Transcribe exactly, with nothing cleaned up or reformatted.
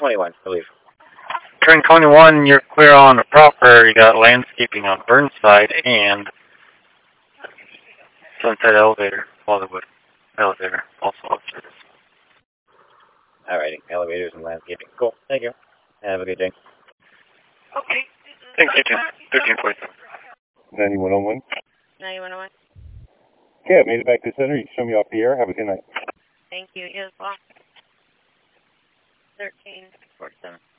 twenty-one, I believe. Turn twenty-one, you're clear on the proper. You got landscaping on Burnside and Sunset Elevator, Hollywood Elevator, also upstairs. Alrighty, elevators and landscaping. Cool, thank you. Have a good day. Okay. Thanks, eighteen, thirteen forty-seven. ninety-one oh one. ninety-one oh one. Okay, I made it back to the center. You can show me off the air. Have a good night. Thank you. You as well. thirteen forty-seven.